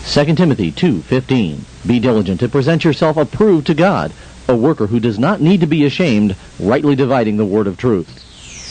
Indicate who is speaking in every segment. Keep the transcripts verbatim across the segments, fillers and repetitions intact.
Speaker 1: Second Timothy two fifteen. Be diligent to present yourself approved to God, a worker who does not need to be ashamed, rightly dividing the word of truth.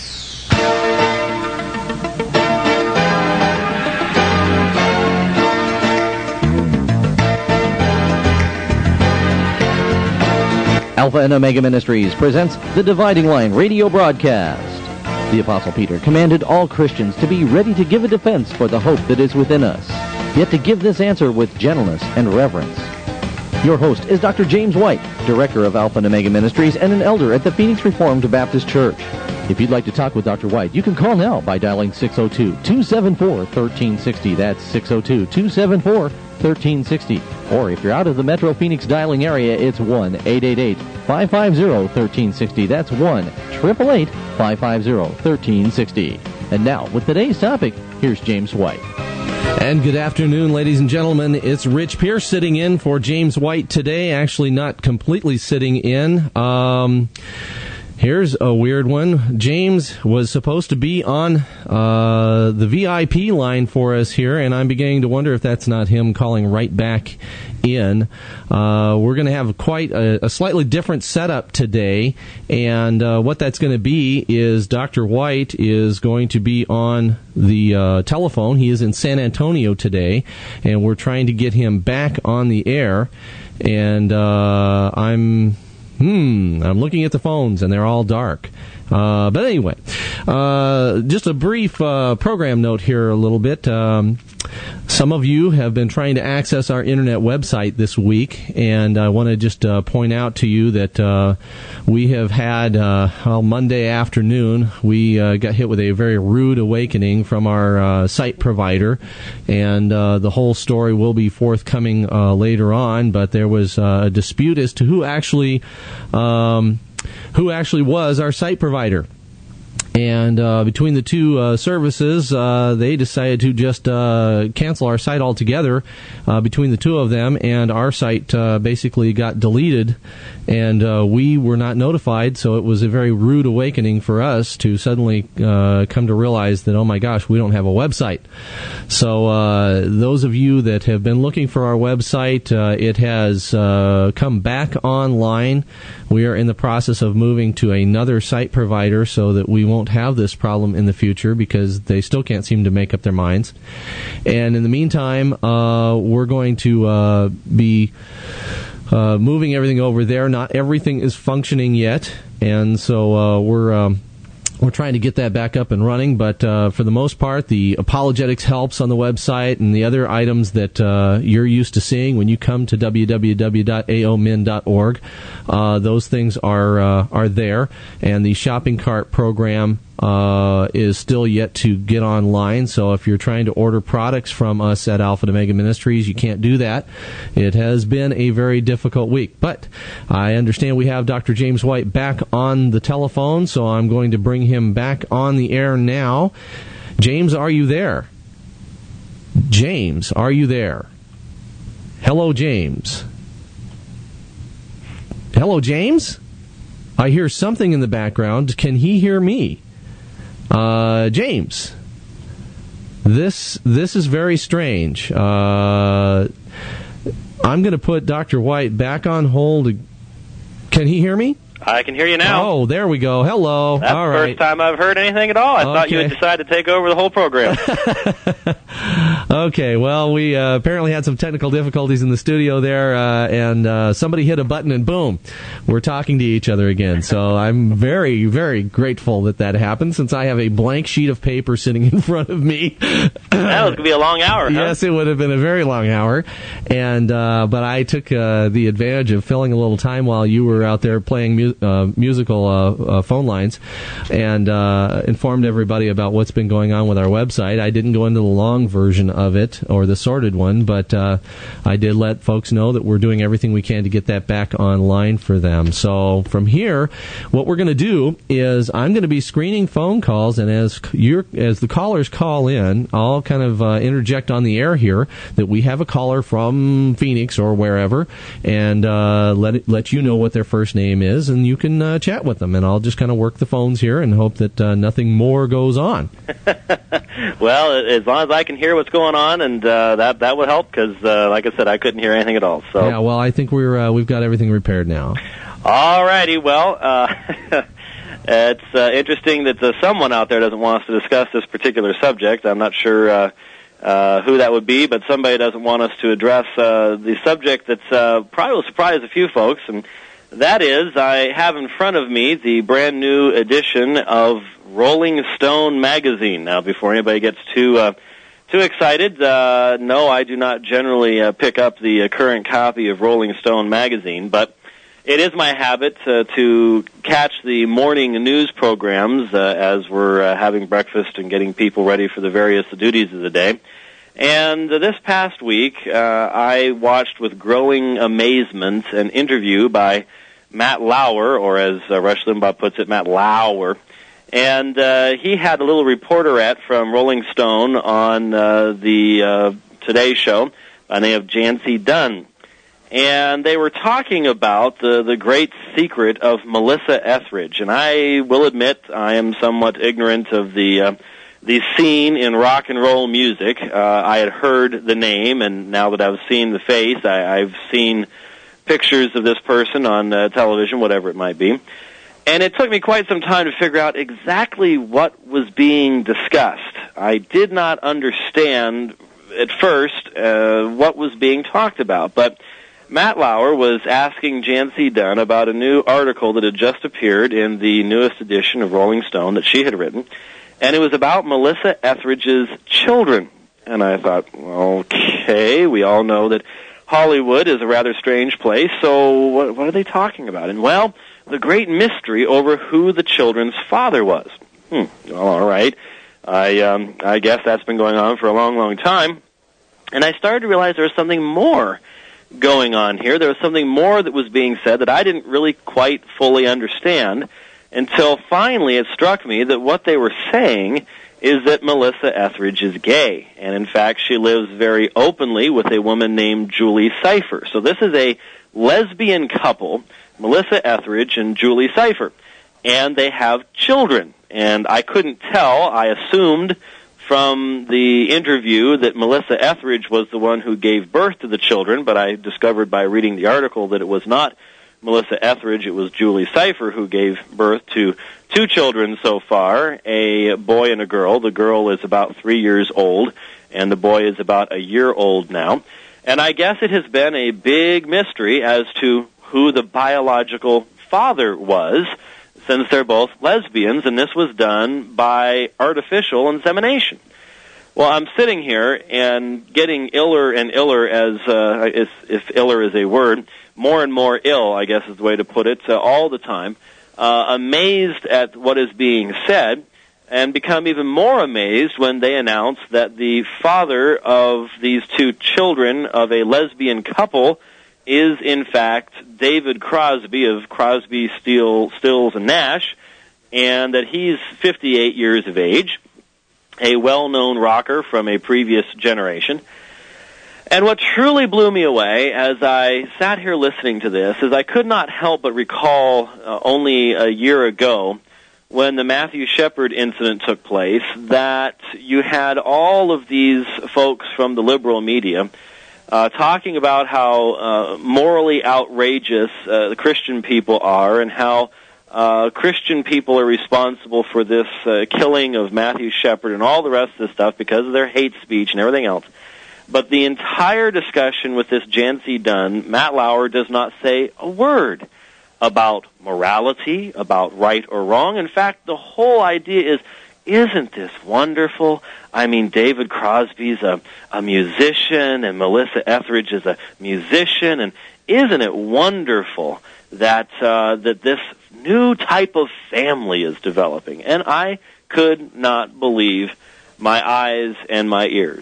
Speaker 1: Alpha and Omega Ministries presents the Dividing Line radio broadcast. The Apostle Peter commanded all Christians to be ready to give a defense for the hope that is within us, yet to give this answer with gentleness and reverence. Your host is Doctor James White, Director of Alpha and Omega Ministries and an elder at the Phoenix Reformed Baptist Church. If you'd like to talk with Doctor White, you can call now by dialing six oh two, two seven four, one three six oh. That's six oh two, two seven four, one three six oh. Or if you're out of the Metro Phoenix dialing area, it's one eight eight eight, five five zero, one three six oh. That's one eight eight eight, five five zero, one three six oh. And now, with today's topic, here's James White.
Speaker 2: And good afternoon, ladies and gentlemen. It's Rich Pierce sitting in for James White today. Actually, not completely sitting in. Um... Here's a weird one. James was supposed to be on uh, the V I P line for us here, and I'm beginning to wonder if that's not him calling right back in. Uh, we're going to have quite a, a slightly different setup today, and uh, what that's going to be is Doctor White is going to be on the uh, telephone. He is in San Antonio today, and we're trying to get him back on the air, and uh, I'm... Hmm, I'm looking at the phones, and they're all dark. Uh, but anyway, uh, just a brief uh, program note here a little bit. Um, some of you have been trying to access our internet website this week, and I want to just uh, point out to you that uh, we have had, uh, well, Monday afternoon, we uh, got hit with a very rude awakening from our uh, site provider, and uh, the whole story will be forthcoming uh, later on, but there was uh, a dispute as to who actually... Um, who actually was our site provider. And uh, between the two uh, services, uh, they decided to just uh, cancel our site altogether uh, between the two of them, and our site uh, basically got deleted, and uh, we were not notified, so it was a very rude awakening for us to suddenly uh, come to realize that, oh my gosh, we don't have a website. So uh, those of you that have been looking for our website, uh, it has uh, come back online. We are in the process of moving to another site provider so that we won't have this problem in the future, because they still can't seem to make up their minds. And in the meantime, uh, we're going to uh, be uh, moving everything over there. Not everything is functioning yet, and so uh, we're... Um, We're trying to get that back up and running, but uh, for the most part, the apologetics helps on the website and the other items that uh, you're used to seeing when you come to w w w dot a o min dot org, uh, those things are uh, are there, and the shopping cart program uh, is still yet to get online. So if you're trying to order products from us at Alpha and Omega Ministries, you can't do that. It has been a very difficult week, but I understand we have Doctor James White back on the telephone, so I'm going to bring him back on the air now. James, are you there? James, are you there? Hello, James. Hello, James? I hear something in the background. Can he hear me? Uh, James. This this is very strange. Uh, I'm going to put Doctor White back on hold. Can he hear me?
Speaker 3: I can hear you now.
Speaker 2: Oh, there we go. Hello.
Speaker 3: That's
Speaker 2: all
Speaker 3: the
Speaker 2: right.
Speaker 3: first time I've heard anything at all. I
Speaker 2: okay.
Speaker 3: thought you had decided to take over the whole program.
Speaker 2: Okay, well, we uh, apparently had some technical difficulties in the studio there, uh, and uh, somebody hit a button, and boom, we're talking to each other again. So I'm very, very grateful that that happened, since I have a blank sheet of paper sitting in front of me.
Speaker 3: That was going to be a long hour, huh?
Speaker 2: Yes, it would have been a very long hour, and uh, but I took uh, the advantage of filling a little time while you were out there playing mu- uh, musical uh, uh, phone lines, and uh, informed everybody about what's been going on with our website. I didn't go into the long version of it, or the sorted one, but uh, I did let folks know that we're doing everything we can to get that back online for them. So from here, what we're going to do is I'm going to be screening phone calls, and as you're, as the callers call in, I'll kind of uh, interject on the air here that we have a caller from Phoenix or wherever, and uh, let it, let you know what their first name is, and and you can uh, chat with them. And I'll just kind of work the phones here and hope that uh, nothing more goes on.
Speaker 3: Well, as long as I can hear what's going on, and uh, that that would help, because, uh, like I said, I couldn't hear anything at all. So
Speaker 2: yeah, well, I think we're uh, we've got everything repaired now.
Speaker 3: All righty. Well, uh, it's uh, interesting that uh, someone out there doesn't want us to discuss this particular subject. I'm not sure uh, uh, who that would be, but somebody doesn't want us to address uh, the subject that's uh, probably will surprise a few folks, and that is, I have in front of me the brand new edition of Rolling Stone magazine. Now, before anybody gets too uh, too excited, uh, no, I do not generally uh, pick up the uh, current copy of Rolling Stone magazine, but it is my habit uh, to catch the morning news programs uh, as we're uh, having breakfast and getting people ready for the various duties of the day. And uh, this past week, uh, I watched with growing amazement an interview by Matt Lauer, or as uh, Rush Limbaugh puts it, Matt Lauer. And uh, he had a little reporterette from Rolling Stone on uh, the uh, Today Show by the name of Jancy Dunn. And they were talking about the, the great secret of Melissa Etheridge. And I will admit I am somewhat ignorant of the uh, the scene in rock and roll music. Uh, I had heard the name, and now that I've seen the face, I, I've seen pictures of this person on uh, television, whatever it might be. And it took me quite some time to figure out exactly what was being discussed. I did not understand at first uh, what was being talked about, but Matt Lauer was asking Jancy Dunn about a new article that had just appeared in the newest edition of Rolling Stone that she had written, and it was about Melissa Etheridge's children. And I thought, okay, we all know that Hollywood is a rather strange place, so what, what are they talking about? And, well, the great mystery over who the children's father was. Hmm, well, all right. I, um, I guess that's been going on for a long, long time. And I started to realize there was something more going on here. There was something more that was being said that I didn't really quite fully understand until finally it struck me that what they were saying is that Melissa Etheridge is gay. And in fact, she lives very openly with a woman named Julie Cypher. So this is a lesbian couple, Melissa Etheridge and Julie Cypher. And they have children. And I couldn't tell. I assumed from the interview that Melissa Etheridge was the one who gave birth to the children, but I discovered by reading the article that it was not Melissa Etheridge, it was Julie Cypher who gave birth to two children so far, a boy and a girl. The girl is about three years old, and the boy is about a year old now. And I guess it has been a big mystery as to who the biological father was, since they're both lesbians, and this was done by artificial insemination. Well, I'm sitting here and getting iller and iller, as uh, if, if iller is a word, more and more ill, I guess is the way to put it, uh, all the time, uh, amazed at what is being said, and become even more amazed when they announce that the father of these two children of a lesbian couple is, in fact, David Crosby of Crosby, Steele, Stills, and Nash, and that he's fifty-eight years of age, a well-known rocker from a previous generation. And what truly blew me away as I sat here listening to this is I could not help but recall uh, only a year ago when the Matthew Shepard incident took place that you had all of these folks from the liberal media uh, talking about how uh, morally outrageous uh, the Christian people are and how uh, Christian people are responsible for this uh, killing of Matthew Shepard and all the rest of this stuff because of their hate speech and everything else. But the entire discussion with this Jancy Dunn, Matt Lauer does not say a word about morality, about right or wrong. In fact, the whole idea is, isn't this wonderful? I mean, David Crosby's a, a musician, and Melissa Etheridge is a musician, and isn't it wonderful that uh, that this new type of family is developing? And I could not believe my eyes and my ears.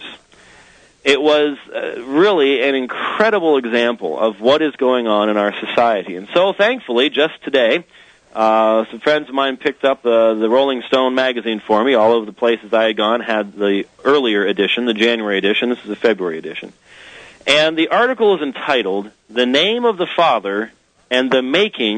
Speaker 3: It was uh, really an incredible example of what is going on in our society. And so, thankfully, just today, uh, some friends of mine picked up uh, the Rolling Stone magazine for me. All of the places I had gone had the earlier edition, the January edition. This is the February edition. And the article is entitled, "The Name of the Father and the Making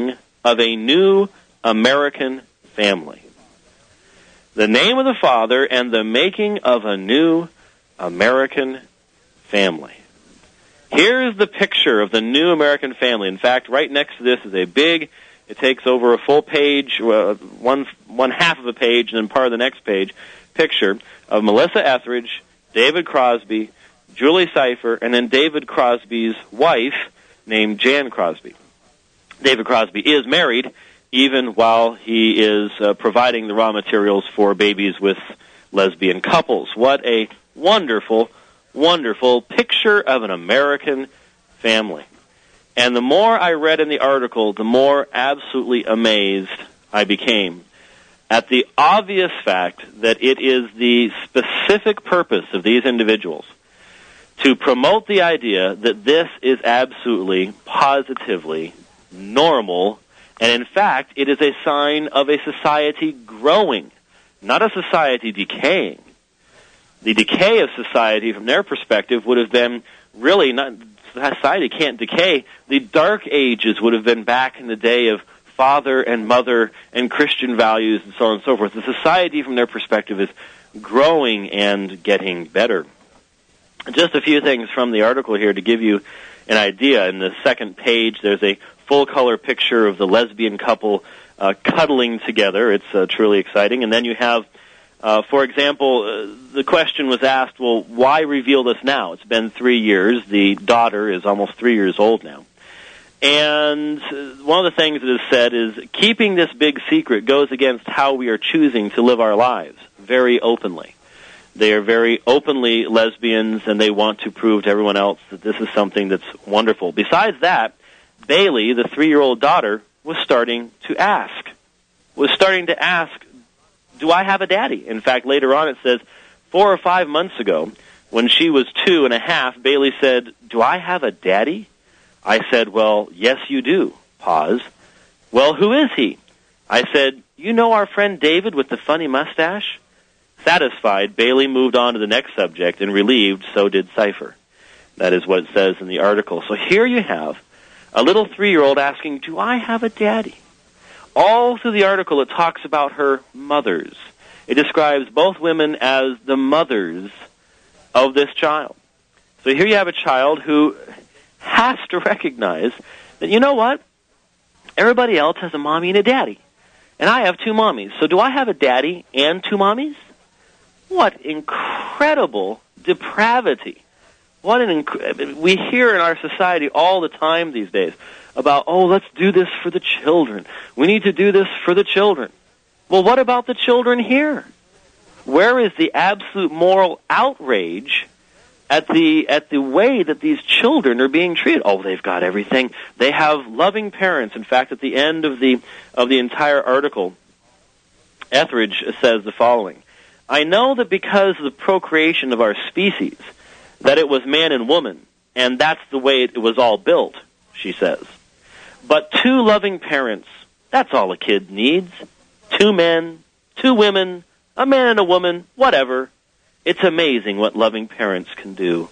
Speaker 3: of a new American family. The name of the Father and the making of a new American family. Here's the picture of the new American family. In fact, right next to this is a big, it takes over a full page, uh, one one half of a page, and then part of the next page, picture of Melissa Etheridge, David Crosby, Julie Cypher, and then David Crosby's wife, named Jan Crosby. David Crosby is married, even while he is uh, providing the raw materials for babies with lesbian couples. What a wonderful, wonderful picture of an American family. And the more I read in the article, the more absolutely amazed I became at the obvious fact that it is the specific purpose of these individuals to promote the idea that this is absolutely, positively normal, and in fact, it is a sign of a society growing, not a society decaying. The decay of society, from their perspective, would have been really not, society can't decay. The Dark Ages would have been back in the day of father and mother and Christian values and so on and so forth. The society, from their perspective, is growing and getting better. Just a few things from the article here to give you an idea. In the second page, there's a full-color picture of the lesbian couple uh, cuddling together. It's uh, truly exciting. And then you have, uh, for example, uh, the question was asked, well, why reveal this now? It's been three years. The daughter is almost three years old now. And one of the things that is said is keeping this big secret goes against how we are choosing to live our lives very openly. They are very openly lesbians, and they want to prove to everyone else that this is something that's wonderful. Besides that, Bailey, the three-year-old daughter, was starting to ask, was starting to ask, do I have a daddy? In fact, later on it says, four or five months ago, when she was two and a half, Bailey said, do I have a daddy? I said, well, yes, you do. Pause. Well, who is he? I said, you know our friend David with the funny mustache? Satisfied, Bailey moved on to the next subject, and relieved, so did Cypher. That is what it says in the article. So here you have a little three-year-old asking, do I have a daddy? All through the article, it talks about her mothers. It describes both women as the mothers of this child. So here you have a child who has to recognize that, you know what? Everybody else has a mommy and a daddy. And I have two mommies. So do I have a daddy and two mommies? What incredible depravity. What an inc- we hear in our society all the time these days about, oh, let's do this for the children. We need to do this for the children. Well, what about the children here? Where is the absolute moral outrage at the at the way that these children are being treated? Oh, they've got everything. They have loving parents. In fact, at the end of the of the entire article, Etheridge says the following: I know that because of the procreation of our species, that it was man and woman, and that's the way it was all built, she says. But two loving parents, that's all a kid needs. Two men, two women, a man and a woman, whatever. It's amazing what loving parents can do.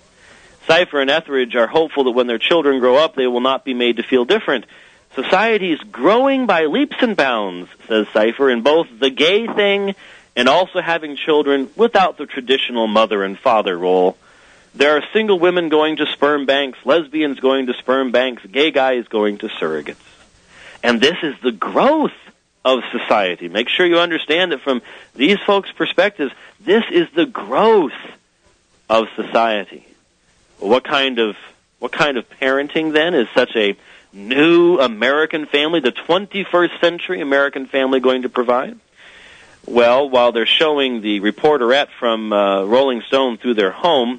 Speaker 3: Cypher and Etheridge are hopeful that when their children grow up, they will not be made to feel different. Society is growing by leaps and bounds, says Cypher, in both the gay thing and also having children without the traditional mother and father role. There are single women going to sperm banks, lesbians going to sperm banks, gay guys going to surrogates. And this is the growth of society. Make sure you understand that from these folks' perspectives, this is the growth of society. Well, what kind of what kind of parenting then is such a new American family, the twenty-first century American family, going to provide? Well, while they're showing the reporterette from uh, Rolling Stone through their home,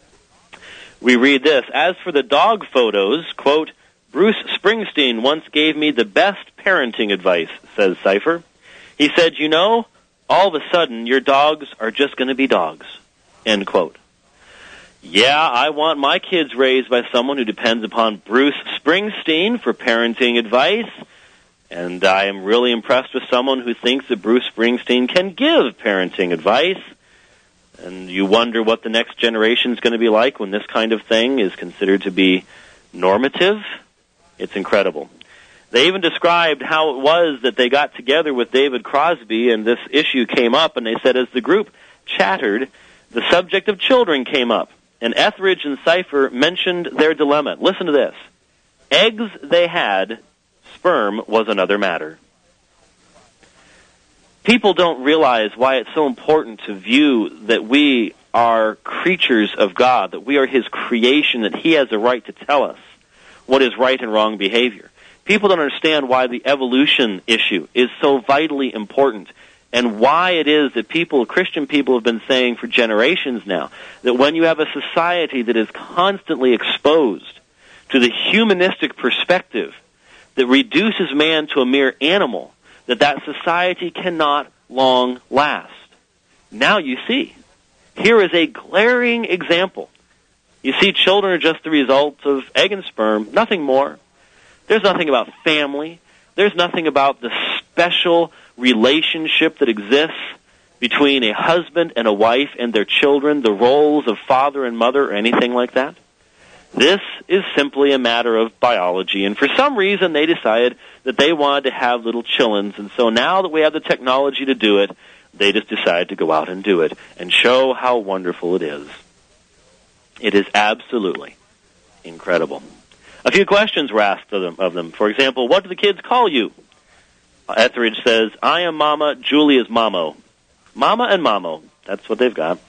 Speaker 3: we read this: as for the dog photos, quote, Bruce Springsteen once gave me the best parenting advice, says Cypher. He said, you know, all of a sudden your dogs are just going to be dogs, end quote. Yeah, I want my kids raised by someone who depends upon Bruce Springsteen for parenting advice, and I am really impressed with someone who thinks that Bruce Springsteen can give parenting advice. And you wonder what the next generation is going to be like when this kind of thing is considered to be normative. It's incredible. They even described how it was that they got together with David Crosby and this issue came up, and they said as the group chattered, the subject of children came up, and Etheridge and Cypher mentioned their dilemma. Listen to this. Eggs they had, sperm was another matter. People don't realize why it's so important to view that we are creatures of God, that we are His creation, that He has a right to tell us what is right and wrong behavior. People don't understand why the evolution issue is so vitally important, and why it is that people, Christian people, have been saying for generations now that when you have a society that is constantly exposed to the humanistic perspective that reduces man to a mere animal, that that society cannot long last. Now you see, here is a glaring example. You see, children are just the result of egg and sperm, nothing more. There's nothing about family. There's nothing about the special relationship that exists between a husband and a wife and their children, the roles of father and mother, or anything like that. This is simply a matter of biology, and for some reason they decided that they wanted to have little chillins, and so now that we have the technology to do it, they just decided to go out and do it and show how wonderful it is. It is absolutely incredible. A few questions were asked of them. Of them. For example, what do the kids call you? Etheridge says, I am Mama, Julie is Mamo. Mama and Mamo, that's what they've got.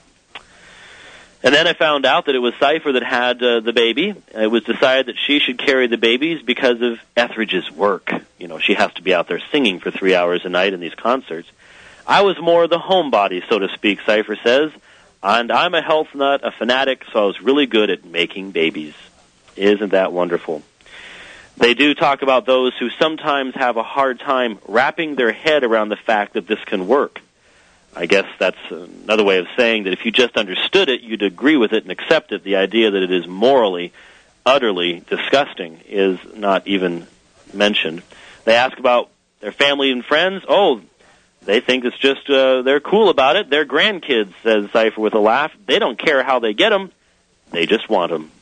Speaker 3: And then I found out that it was Cypher that had uh, the baby. It was decided that she should carry the babies because of Etheridge's work. You know, she has to be out there singing for three hours a night in these concerts. I was more the homebody, so to speak, Cypher says, and I'm a health nut, a fanatic, so I was really good at making babies. Isn't that wonderful? They do talk about those who sometimes have a hard time wrapping their head around the fact that this can work. I guess that's another way of saying that if you just understood it, you'd agree with it and accept it. The idea that it is morally, utterly disgusting is not even mentioned. They ask about their family and friends. Oh, they think it's just, uh, they're cool about it. They're grandkids, says Cypher with a laugh. They don't care how they get them. They just want them.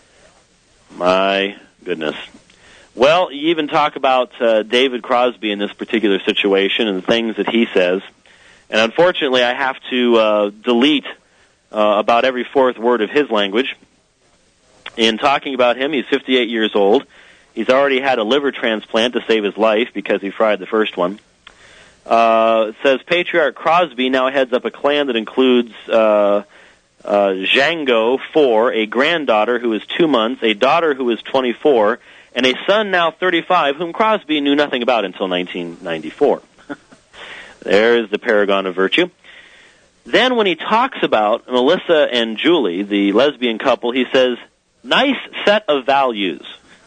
Speaker 3: My goodness. Well, you even talk about uh, David Crosby in this particular situation and the things that he says. And unfortunately, I have to uh, delete uh, about every fourth word of his language. In talking about him, he's fifty-eight years old. He's already had a liver transplant to save his life because he fried the first one. Uh, it says, Patriarch Crosby now heads up a clan that includes uh, uh, Django, four, a granddaughter who is two months, a daughter who is twenty-four, and a son now thirty-five, whom Crosby knew nothing about until nineteen ninety-four. There's the paragon of virtue. Then when he talks about Melissa and Julie, the lesbian couple, he says, nice set of values.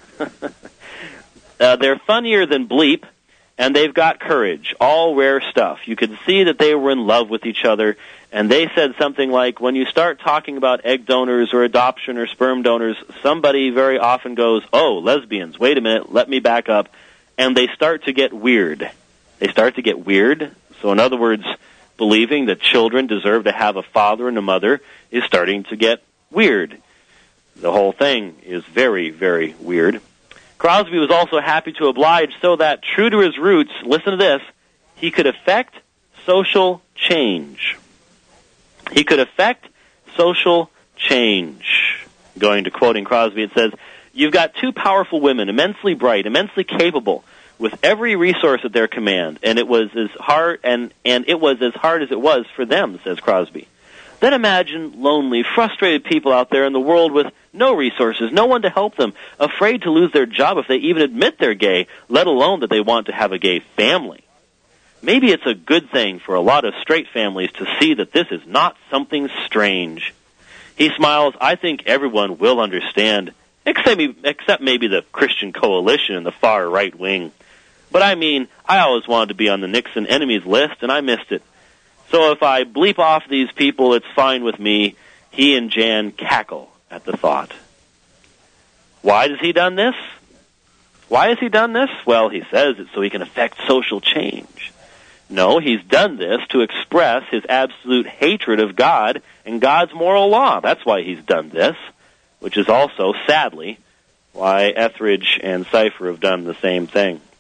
Speaker 3: uh, they're funnier than Bleep, and they've got courage. All rare stuff. You could see that they were in love with each other, and they said something like, when you start talking about egg donors or adoption or sperm donors, somebody very often goes, oh, lesbians, wait a minute, let me back up, and they start to get weird. They start to get weird. So in other words, believing that children deserve to have a father and a mother is starting to get weird. The whole thing is very, very weird. Crosby was also happy to oblige so that, true to his roots, listen to this, he could affect social change. He could affect social change. Going to quoting Crosby, it says, you've got two powerful women, immensely bright, immensely capable, with every resource at their command, and it was as hard and, and it was as hard as it was for them, says Crosby. Then imagine lonely, frustrated people out there in the world with no resources, no one to help them, afraid to lose their job if they even admit they're gay, let alone that they want to have a gay family. Maybe it's a good thing for a lot of straight families to see that this is not something strange. He smiles, I think everyone will understand, except maybe, except maybe the Christian Coalition and the far right wing. But I mean, I always wanted to be on the Nixon enemies list, and I missed it. So if I bleep off these people, it's fine with me. He and Jan cackle at the thought. Why has he done this? Why has he done this? Well, he says it's so he can affect social change. No, he's done this to express his absolute hatred of God and God's moral law. That's why he's done this, which is also, sadly, why Etheridge and Cypher have done the same thing.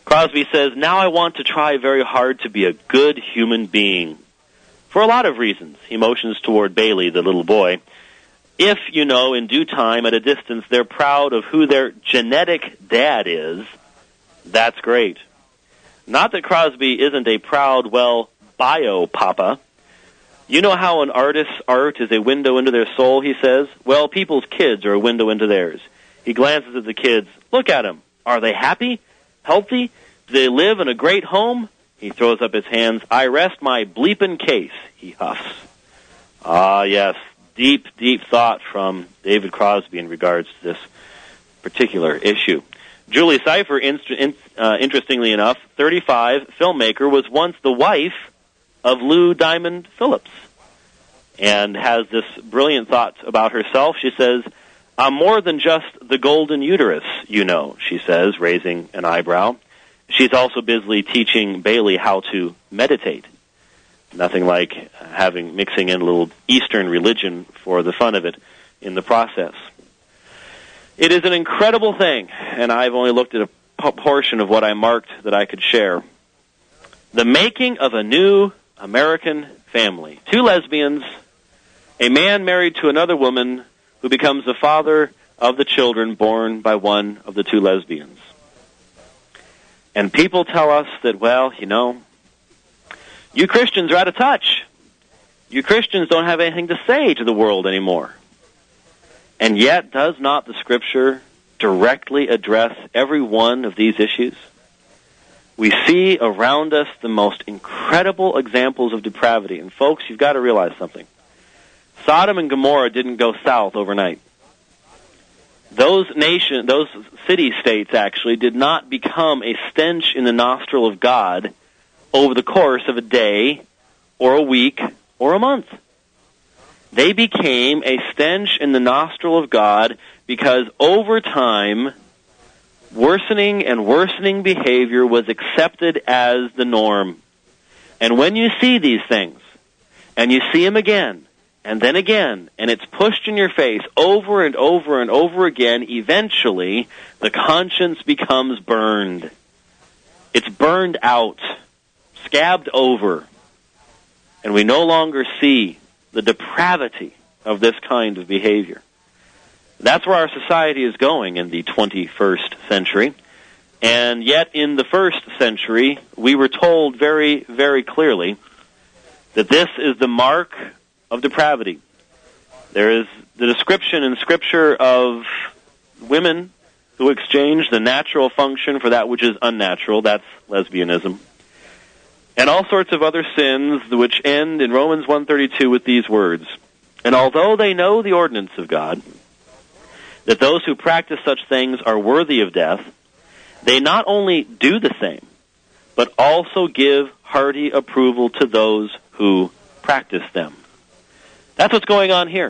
Speaker 3: Crosby says, now I want to try very hard to be a good human being. For a lot of reasons. He motions toward Bailey, the little boy. If, you know, in due time, at a distance, they're proud of who their genetic dad is, that's great. Not that Crosby isn't a proud, well, bio-papa. You know how an artist's art is a window into their soul, he says? Well, people's kids are a window into theirs. He glances at the kids. Look at them. Are they happy? Healthy? Do they live in a great home? He throws up his hands. I rest my bleepin' case, he huffs. Ah, yes, deep, deep thought from David Crosby in regards to this particular issue. Julie Cypher, inst- in, uh, interestingly enough, thirty-five, filmmaker, was once the wife of Lou Diamond Phillips and has this brilliant thought about herself. She says, I'm more than just the golden uterus, you know, she says, raising an eyebrow. She's also busily teaching Bailey how to meditate. Nothing like having mixing in a little Eastern religion for the fun of it in the process. It is an incredible thing, and I've only looked at a p- portion of what I marked that I could share. The making of a new American family. Two lesbians, a man married to another woman who becomes the father of the children born by one of the two lesbians. And people tell us that, well, you know, you Christians are out of touch. You Christians don't have anything to say to the world anymore. And yet, does not the Scripture directly address every one of these issues? We see around us the most incredible examples of depravity. And folks, you've got to realize something. Sodom and Gomorrah didn't go south overnight. Those nation, those city-states actually did not become a stench in the nostril of God over the course of a day or a week or a month. They became a stench in the nostril of God because over time, worsening and worsening behavior was accepted as the norm. And when you see these things, and you see them again, and then again, and it's pushed in your face over and over and over again, eventually the conscience becomes burned. It's burned out, scabbed over, and we no longer see the depravity of this kind of behavior. That's where our society is going in the twenty-first century. And yet in the first century, we were told very, very clearly that this is the mark of depravity. There is the description in Scripture of women who exchange the natural function for that which is unnatural. That's lesbianism. And all sorts of other sins which end in Romans one thirty-two with these words. And although they know the ordinance of God, that those who practice such things are worthy of death, they not only do the same, but also give hearty approval to those who practice them. That's what's going on here.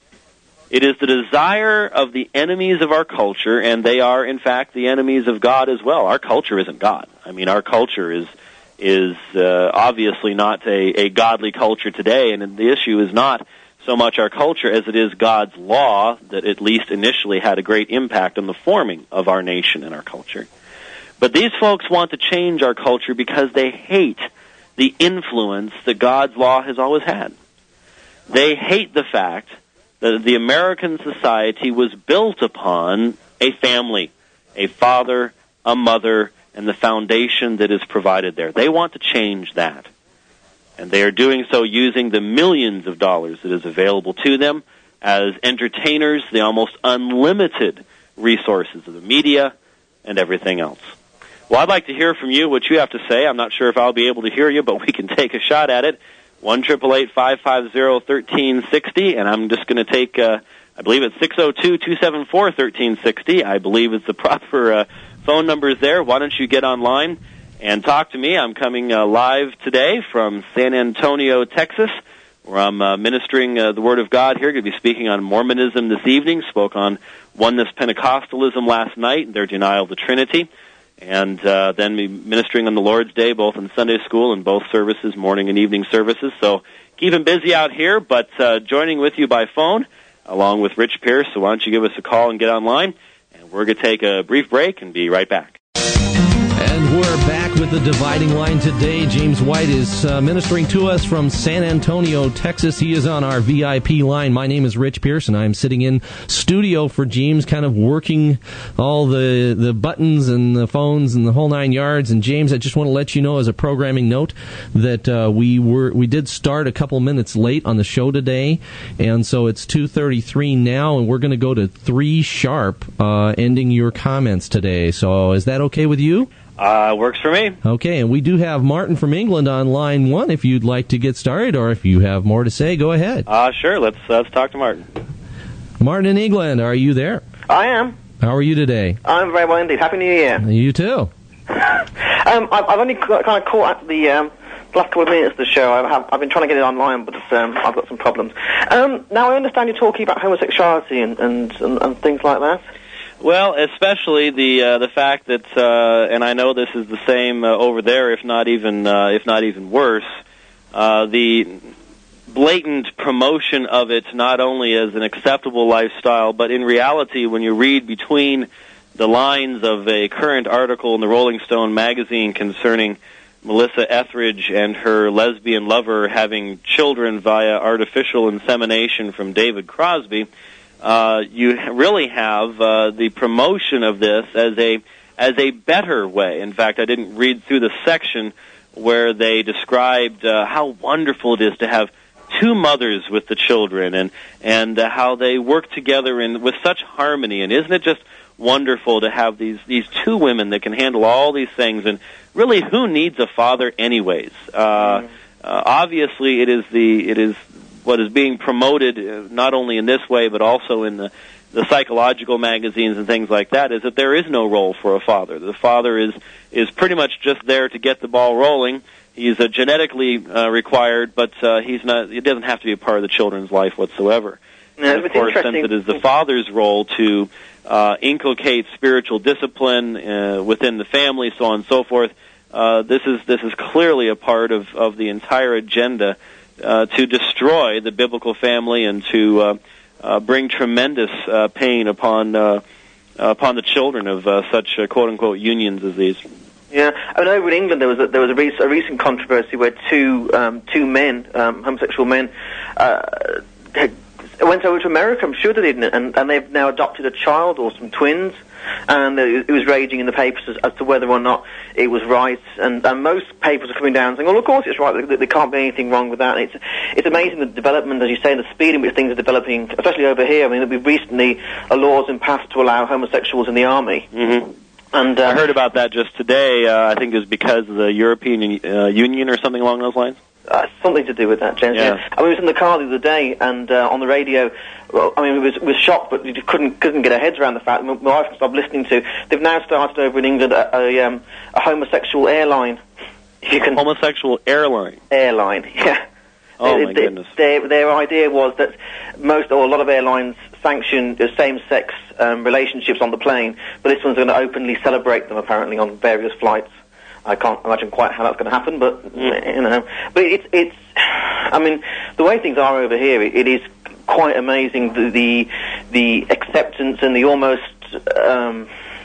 Speaker 3: It is the desire of the enemies of our culture, and they are, in fact, the enemies of God as well. Our culture isn't God. I mean, our culture is is uh, obviously not a, a godly culture today, and the issue is not so much our culture as it is God's law that at least initially had a great impact on the forming of our nation and our culture. But these folks want to change our culture because they hate the influence that God's law has always had. They hate the fact that the American society was built upon a family, a father, a mother, and the foundation that is provided there. They want to change that. And they are doing so using the millions of dollars that is available to them as entertainers, the almost unlimited resources of the media and everything else. Well, I'd like to hear from you what you have to say. I'm not sure if I'll be able to hear you, but we can take a shot at it. one eight eight eight, five five zero, one three six zero, and I'm just going to take, uh, I believe it's six oh two, two seven four, one three six zero. I believe it's the proper uh, phone numbers there. Why don't you get online and talk to me? I'm coming uh, live today from San Antonio, Texas, where I'm uh, ministering uh, the Word of God here. Going to be speaking on Mormonism this evening. Spoke on Oneness Pentecostalism last night and their denial of the Trinity. And uh, then be ministering on the Lord's Day, both in Sunday school and both services, morning and evening services. So keeping busy out here, but uh, joining with you by phone, along with Rich Pierce. So why don't you give us a call and get online? And we're going to take a brief break and be right back.
Speaker 1: And
Speaker 2: we're back with the Dividing Line today. James White is uh, ministering to us from San Antonio, Texas. He is on our V I P line. My name is Rich Pearson. I'm sitting in studio for James, kind of working all the, the buttons and the phones and the whole nine yards. And James, I just want to let you know as a programming note that uh, we were we did start a couple minutes late on the show today, and so it's two thirty-three now, and we're going to go to three sharp, uh, ending your comments today. So is that okay with you?
Speaker 3: Uh, works for me.
Speaker 2: Okay, and we do have Martin from England on line one if you'd like to get started, or if you have more to say, go ahead.
Speaker 3: Uh, sure, let's, uh, let's talk to Martin.
Speaker 2: Martin in England, are you there?
Speaker 4: I am.
Speaker 2: How are you today?
Speaker 4: I'm very well indeed. Happy New Year.
Speaker 2: You too.
Speaker 4: um, I've, I've only got, kind of caught at the um, last couple of minutes of the show. I have, I've been trying to get it online, but um, I've got some problems. Um, now, I understand you're talking about homosexuality and, and, and, and things like that.
Speaker 3: Well, especially the uh, the fact that, uh, and I know this is the same uh, over there, if not even uh, if not even worse, uh, the blatant promotion of it not only as an acceptable lifestyle, but in reality, when you read between the lines of a current article in the Rolling Stone magazine concerning Melissa Etheridge and her lesbian lover having children via artificial insemination from David Crosby, Uh, you really have uh, the promotion of this as a as a better way. In fact, I didn't read through the section where they described uh, how wonderful it is to have two mothers with the children, and and uh, how they work together in with such harmony. And isn't it just wonderful to have these these two women that can handle all these things? And really, who needs a father, anyways? Uh, mm-hmm. uh, obviously, it is the it is. What is being promoted, uh, not only in this way, but also in the, the psychological magazines and things like that, is that there is no role for a father. The father is is pretty much just there to get the ball rolling. He's uh, genetically uh, required, but uh, he's not. It doesn't have to be a part of the children's life whatsoever.
Speaker 4: No,
Speaker 3: and of course, since it is the father's role to uh, inculcate spiritual discipline uh, within the family, so on and so forth, uh, this is this is clearly a part of, of the entire agenda Uh, to destroy the biblical family and to uh, uh, bring tremendous uh, pain upon uh, upon the children of uh, such uh, quote unquote unions as these.
Speaker 4: Yeah, I mean, over in England there was a, there was a, rec- a recent controversy where two um, two men, um, homosexual men, uh, went over to America. I'm sure they didn't, and, and they've now adopted a child or some twins. And it was raging in the papers as, as to whether or not it was right, and, and most papers are coming down saying, well, of course it's right, there, there can't be anything wrong with that. And it's, it's amazing the development, as you say, the speed in which things are developing, especially over here. I mean, we've recently, a law has been passed to allow homosexuals in the army.
Speaker 3: Mm-hmm.
Speaker 4: And um,
Speaker 3: I heard about that just today. Uh, I think it was because of the European uh, Union or something along those lines.
Speaker 4: Uh, something to do with that, James.
Speaker 3: Yeah.
Speaker 4: Yeah. I mean, we was in the car the other day, and uh, on the radio, well, I mean, we was, was shocked, but we just couldn't couldn't get our heads around the fact. My wife stopped listening to. They've now started over in England a, a, um, a homosexual airline. If you can,
Speaker 3: homosexual airline.
Speaker 4: Airline, yeah.
Speaker 3: Oh
Speaker 4: it,
Speaker 3: my
Speaker 4: it,
Speaker 3: goodness.
Speaker 4: Their, their idea was that most or a lot of airlines sanction the same-sex um, relationships on the plane, but this one's going to openly celebrate them apparently on various flights. I can't imagine quite how that's going to happen, but you know, but it's it's. I mean, the way things are over here, it, it is quite amazing the the, the acceptance and the almost um,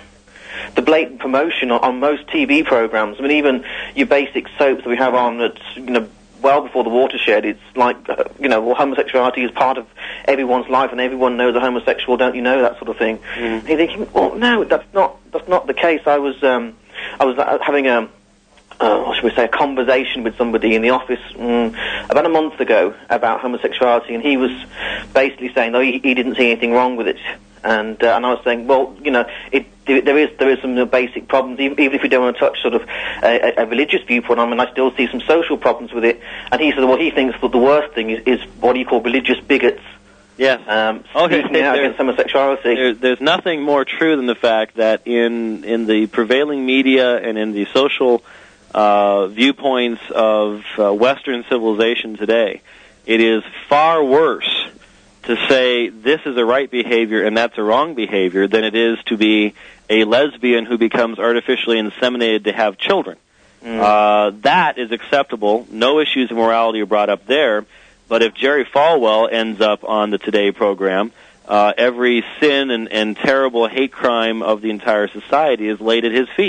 Speaker 4: the blatant promotion on, on most T V programs. I mean, even your basic soaps that we have on at you know well before the watershed. It's like uh, you know, well, homosexuality is part of everyone's life, and everyone knows a homosexual. Don't you know, that sort of thing? Mm. And you're thinking, well, no, that's not that's not the case. I was. Um, I was having a, uh, what should we say, a conversation with somebody in the office um, about a month ago about homosexuality, and he was basically saying, no, he, he didn't see anything wrong with it. And uh, and I was saying, well, you know, it, there is there is some basic problems, even, even if we don't want to touch sort of a, a religious viewpoint. I mean, I still see some social problems with it. And he said, well, he thinks that the worst thing is, is what he called religious bigots.
Speaker 3: Yes.
Speaker 4: Um,
Speaker 3: okay.
Speaker 4: speaking out against homosexuality.
Speaker 3: There, there's nothing more true than the fact that in in the prevailing media and in the social uh, viewpoints of uh, Western civilization today, it is far worse to say this is a right behavior and that's a wrong behavior than it is to be a lesbian who becomes artificially inseminated to have children. Mm. Uh, that is acceptable. No issues of morality are brought up there. But if Jerry Falwell ends up on the Today program, uh, every sin and, and terrible hate crime of the entire society is laid at his feet.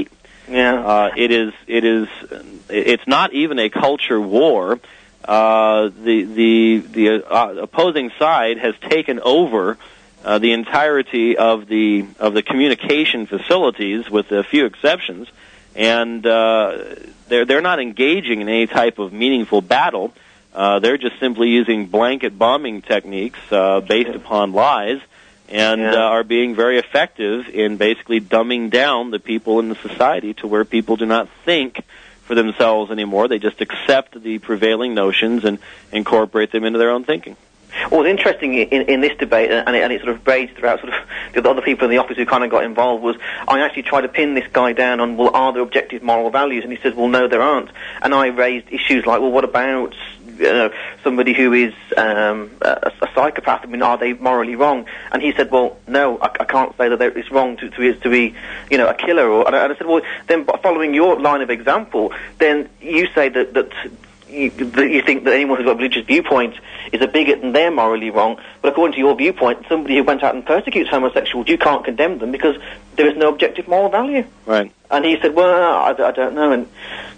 Speaker 3: Yeah. Uh, it is. It is. It's not even a culture war. Uh, the the the uh, opposing side has taken over uh, the entirety of the of the communication facilities, with a few exceptions, and uh, they're they're not engaging in any type of meaningful battle. Uh, they're just simply using blanket bombing techniques uh, based upon lies, and yeah. uh, are being very effective in basically dumbing down the people in the society to where people do not think for themselves anymore. They just accept the prevailing notions and incorporate them into their own thinking.
Speaker 4: Well, what's interesting in, in this debate, and it, and it sort of raged throughout sort of the other people in the office who kind of got involved, was I actually tried to pin this guy down on, well, are there objective moral values? And he said, well, no, there aren't. And I raised issues like, well, what about you know, somebody who is um, a, a psychopath? I mean, are they morally wrong? And he said, well, no, I, I can't say that it's wrong to, to, to be, you know, a killer. Or, and I said, well, then following your line of example, then you say that, that you, that you think that anyone who's got a religious viewpoint is a bigot and they're morally wrong. But according to your viewpoint, somebody who went out and persecutes homosexuals, you can't condemn them because there is no objective moral value.
Speaker 3: Right.
Speaker 4: And he said, well, I, I don't know. And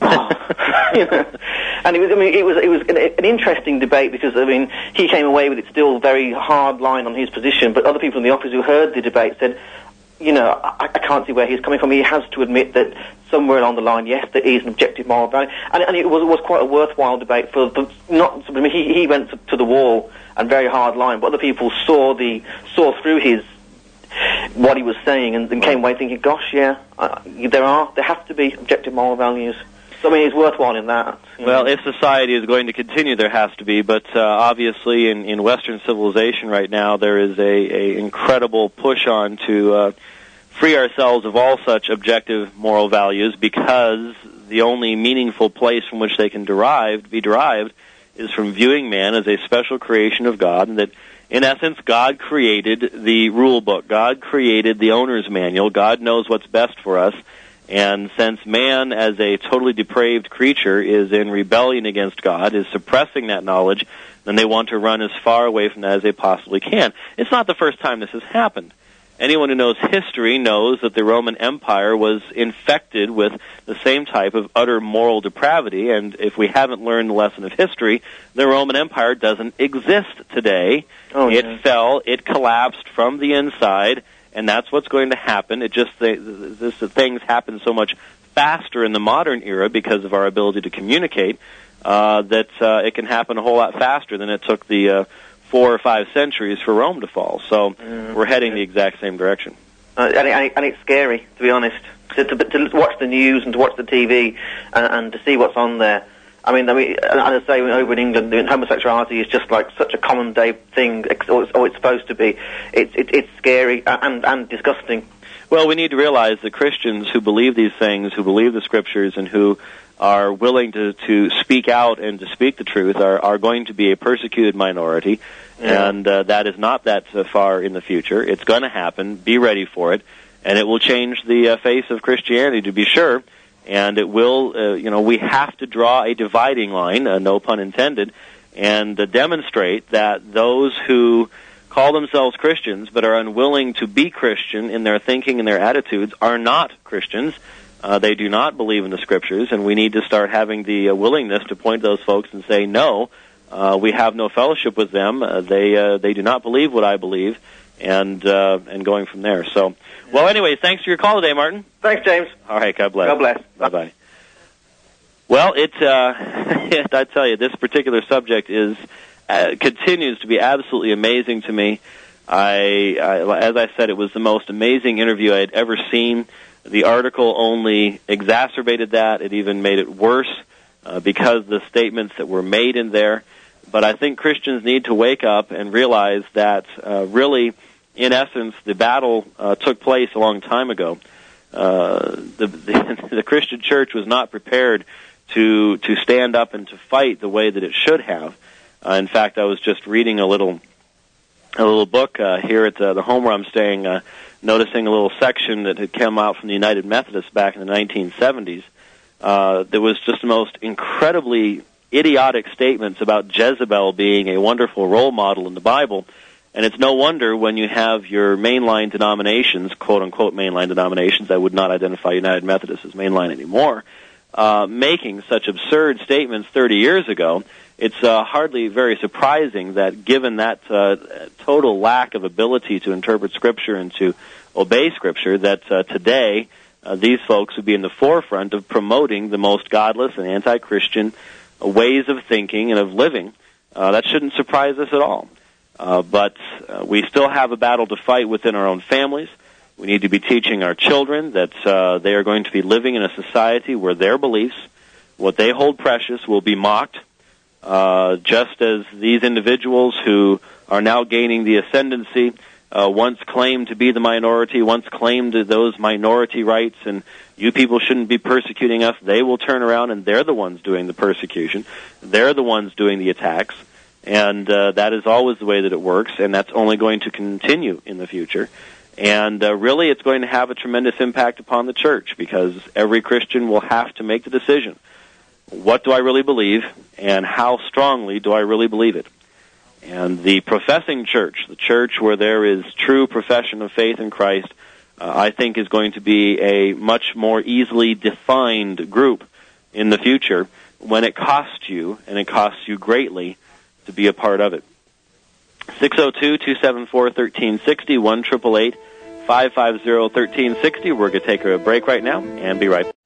Speaker 4: you know, and it was, I mean, it was it was an, an interesting debate because I mean, he came away with it still very hard line on his position, but other people in the office who heard the debate said, you know, I, I can't see where he's coming from. He has to admit that somewhere along the line, yes, there is an objective moral value, and, and it was was quite a worthwhile debate for, for not. I mean, he he went to, to the wall and very hard line, but other people saw the saw through his what he was saying and, and came away thinking, gosh, yeah, uh, there are there have to be objective moral values. So, I mean, it's worthwhile in that.
Speaker 3: Well,
Speaker 4: know.
Speaker 3: If society is going to continue, there has to be. But uh, obviously, in, in Western civilization right now, there is a, a incredible push on to uh, free ourselves of all such objective moral values, because the only meaningful place from which they can derive, be derived is from viewing man as a special creation of God, and that, in essence, God created the rule book. God created the owner's manual. God knows what's best for us. And since man, as a totally depraved creature, is in rebellion against God, is suppressing that knowledge, then they want to run as far away from that as they possibly can. It's not the first time this has happened. Anyone who knows history knows that the Roman Empire was infected with the same type of utter moral depravity, and if we haven't learned the lesson of history, the Roman Empire doesn't exist today.
Speaker 4: Oh,
Speaker 3: it
Speaker 4: yeah.
Speaker 3: fell, it collapsed from the inside, and that's what's going to happen. It just the, this, the things happen so much faster in the modern era because of our ability to communicate uh, that uh, it can happen a whole lot faster than it took the uh, four or five centuries for Rome to fall. So mm, we're heading yeah. the exact same direction.
Speaker 4: Uh, and, it, and it's scary, to be honest, to, to, to watch the news and to watch the T V and, and to see what's on there. I mean, I mean, and I say over in England, homosexuality is just like such a common day thing, or it's, or it's supposed to be. It's it, it's scary and and disgusting.
Speaker 3: Well, we need to realize that Christians who believe these things, who believe the Scriptures, and who are willing to, to speak out and to speak the truth, are, are going to be a persecuted minority, yeah. and uh, that is not that uh, far in the future. It's going to happen. Be ready for it, and it will change the uh, face of Christianity, to be sure. And it will, uh, you know, we have to draw a dividing line, uh, no pun intended, and uh, demonstrate that those who call themselves Christians but are unwilling to be Christian in their thinking and their attitudes are not Christians. Uh, they do not believe in the Scriptures, and we need to start having the uh, willingness to point to those folks and say, no, uh, we have no fellowship with them. Uh, they uh, they do not believe what I believe, and uh, and going from there. So, well, anyway, thanks for your call today, Martin.
Speaker 4: Thanks, James.
Speaker 3: All right, God bless.
Speaker 4: God bless.
Speaker 3: Bye-bye. Well, it, uh, I tell you, this particular subject is uh, continues to be absolutely amazing to me. I, I, as I said, it was the most amazing interview I had ever seen. The article only exacerbated that. It even made it worse uh, because of the statements that were made in there. But I think Christians need to wake up and realize that uh, really, in essence, the battle uh, took place a long time ago. Uh, the, the, the Christian church was not prepared to to stand up and to fight the way that it should have. Uh, in fact, I was just reading a little a little book uh, here at uh, the home where I'm staying, uh, noticing a little section that had come out from the United Methodists back in the nineteen seventies. Uh, there was just the most incredibly idiotic statements about Jezebel being a wonderful role model in the Bible. And it's no wonder when you have your mainline denominations, quote-unquote mainline denominations, I would not identify United Methodist as mainline anymore, uh, making such absurd statements thirty years ago. It's uh, hardly very surprising that given that uh, total lack of ability to interpret Scripture and to obey Scripture, that uh, today uh, these folks would be in the forefront of promoting the most godless and anti-Christian ways of thinking and of living. Uh, that shouldn't surprise us at all. Uh, but uh, we still have a battle to fight within our own families. We need to be teaching our children that uh, they are going to be living in a society where their beliefs, what they hold precious, will be mocked, uh, just as these individuals who are now gaining the ascendancy uh, once claimed to be the minority, once claimed those minority rights, and you people shouldn't be persecuting us. They will turn around, and they're the ones doing the persecution. They're the ones doing the attacks. And uh, that is always the way that it works, and that's only going to continue in the future. And uh, really, it's going to have a tremendous impact upon the church, because every Christian will have to make the decision. What do I really believe, and how strongly do I really believe it? And the professing church, the church where there is true profession of faith in Christ, uh, I think is going to be a much more easily defined group in the future when it costs you, and it costs you greatly, to be a part of it. six oh two, two seven four, one three six oh, one eight eight eight, five five zero, one three six oh. We're going to take a break right now and be right back.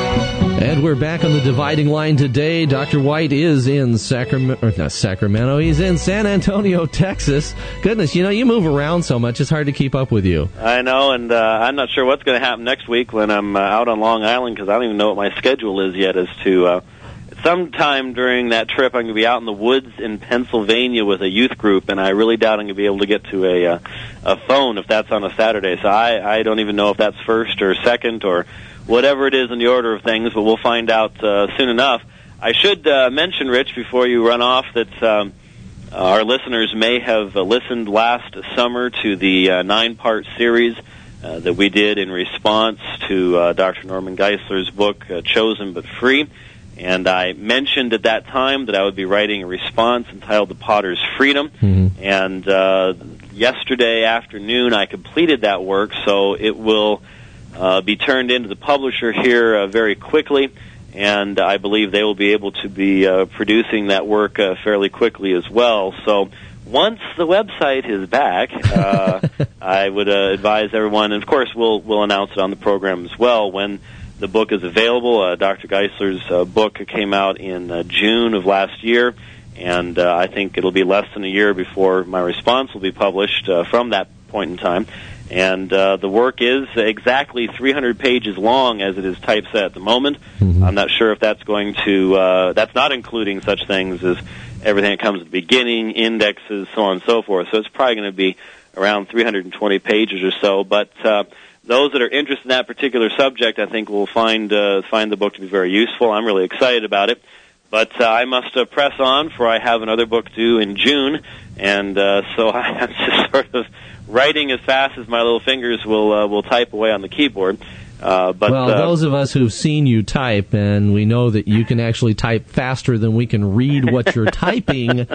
Speaker 2: And we're back on the dividing line today. Doctor White is in Sacramento, not Sacramento, he's in San Antonio, Texas. Goodness, you know, you move around so much, it's hard to keep up with you.
Speaker 3: I know, and uh, I'm not sure what's going to happen next week when I'm uh, out on Long Island, because I don't even know what my schedule is yet as to... Uh, Sometime during that trip, I'm going to be out in the woods in Pennsylvania with a youth group, and I really doubt I'm going to be able to get to a uh, a phone if that's on a Saturday. So I, I don't even know if that's first or second or whatever it is in the order of things, but we'll find out uh, soon enough. I should uh, mention, Rich, before you run off, that um, our listeners may have uh, listened last summer to the uh, nine-part series uh, that we did in response to uh, Doctor Norman Geisler's book, uh, Chosen But Free. And I mentioned at that time that I would be writing a response entitled The Potter's Freedom. Mm-hmm. And uh, yesterday afternoon I completed that work, so it will uh, be turned into the publisher here uh, very quickly. And I believe they will be able to be uh, producing that work uh, fairly quickly as well. So once the website is back, uh, I would uh, advise everyone, and of course we'll, we'll announce it on the program as well, when the book is available. Uh, Doctor Geisler's uh, book came out in uh, June of last year, and uh, I think it'll be less than a year before my response will be published uh, from that point in time. And uh, the work is exactly three hundred pages long as it is typeset at the moment. Mm-hmm. I'm not sure if that's going to, uh, that's not including such things as everything that comes at the beginning, indexes, so on and so forth. So it's probably going to be around three hundred twenty pages or so, but uh, those that are interested in that particular subject, I think, will find uh, find the book to be very useful. I'm really excited about it. But uh, I must uh, press on, for I have another book due in June, and uh, so I'm just sort of writing as fast as my little fingers will uh, will type away on the keyboard. Uh, but,
Speaker 2: well,
Speaker 3: uh,
Speaker 2: those of us who've seen you type, and we know that you can actually type faster than we can read what you're typing,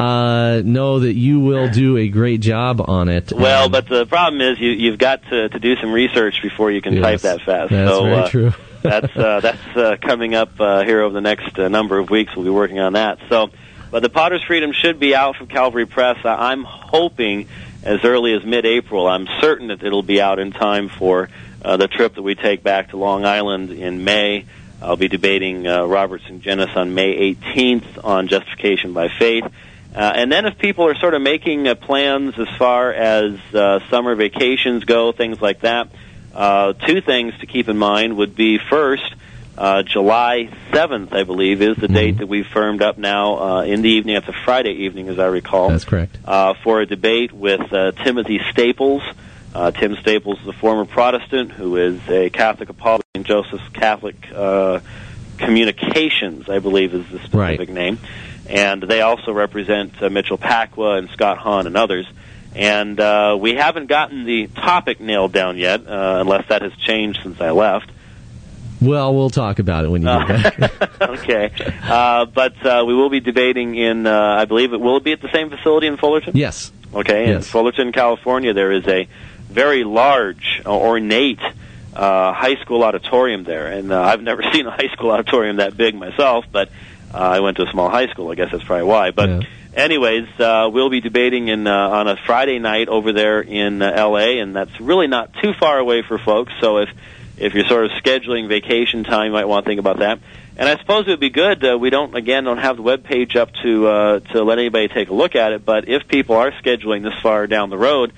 Speaker 2: uh, know that you will do a great job on it.
Speaker 3: Well,
Speaker 2: and,
Speaker 3: but the problem is you, you've got to, to do some research before you can
Speaker 2: yes,
Speaker 3: type that fast.
Speaker 2: That's
Speaker 3: so,
Speaker 2: very
Speaker 3: uh,
Speaker 2: true.
Speaker 3: that's uh, that's uh, coming up uh, here over the next uh, number of weeks. We'll be working on that. So, but the Potter's Freedom should be out from Calvary Press. I'm hoping as early as mid-April. I'm certain that it'll be out in time for Uh, the trip that we take back to Long Island in May. I'll be debating uh, Robertson Genis on May eighteenth on justification by faith. Uh, and then if people are sort of making uh, plans as far as uh, summer vacations go, things like that, uh, two things to keep in mind would be, first, uh, July seventh, I believe, is the mm-hmm. date that we've firmed up now uh, in the evening. It's a Friday evening, as I recall.
Speaker 2: That's correct.
Speaker 3: Uh, for a debate with uh, Timothy Staples. Uh, Tim Staples is a former Protestant who is a Catholic apologist in Joseph's Catholic uh, Communications, I believe is the specific
Speaker 2: right.
Speaker 3: name. And they also represent uh, Mitchell Pacwa and Scott Hahn and others. And uh, we haven't gotten the topic nailed down yet, uh, unless that has changed since I left.
Speaker 2: Well, we'll talk about it when you get back.
Speaker 3: Okay. Uh, but uh, we will be debating in, uh, I believe, it will it be at the same facility in Fullerton?
Speaker 2: Yes.
Speaker 3: Okay, in
Speaker 2: Yes.
Speaker 3: Fullerton, California, there is a very large, uh, ornate uh, high school auditorium there, and uh, I've never seen a high school auditorium that big myself, but uh, I went to a small high school. I guess that's probably why. But
Speaker 2: Yeah.
Speaker 3: anyways, uh, we'll be debating in uh, on a Friday night over there in uh, L A, and that's really not too far away for folks. So if if you're sort of scheduling vacation time, you might want to think about that. And I suppose it would be good. Uh, we don't, again, don't have the web page up to uh, to let anybody take a look at it. But if people are scheduling this far down the road,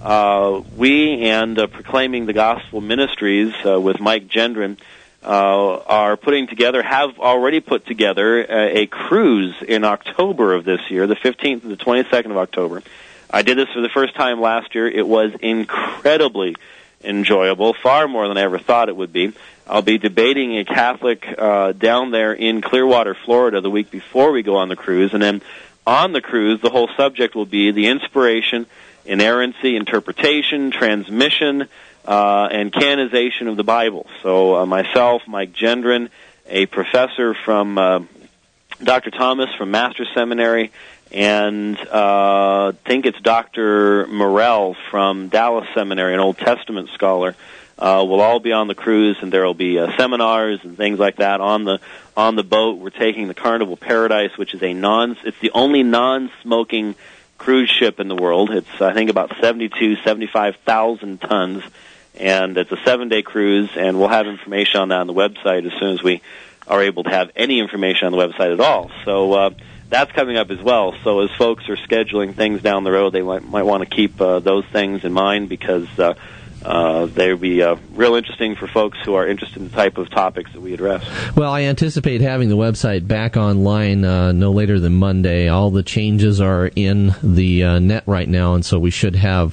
Speaker 3: uh, we and uh, Proclaiming the Gospel Ministries uh, with Mike Gendron uh, are putting together, have already put together a, a cruise in October of this year, the fifteenth and the twenty-second of October. I did this for the first time last year. It was incredibly enjoyable, far more than I ever thought it would be. I'll be debating a Catholic uh, down there in Clearwater, Florida, the week before we go on the cruise, and then on the cruise, the whole subject will be the inspiration, inerrancy, interpretation, transmission, uh, and canonization of the Bible. So uh, myself, Mike Gendron, a professor from uh, Doctor Thomas from Master's Seminary, and uh, I think it's Doctor Morell from Dallas Seminary, an Old Testament scholar. Uh, we'll all be on the cruise, and there will be uh, seminars and things like that on the on the boat. We're taking the Carnival Paradise, which is a non. It's the only non-smoking cruise ship in the world. It's I think about seventy-two, seventy-five thousand tons, and it's a seven-day cruise. And we'll have information on that on the website as soon as we are able to have any information on the website at all. So uh, that's coming up as well. So as folks are scheduling things down the road, they might, might want to keep uh, those things in mind because. Uh, Uh, they would be uh, real interesting for folks who are interested in the type of topics that we address.
Speaker 2: Well, I anticipate having the website back online uh, no later than Monday. All the changes are in the uh, net right now, and so we should have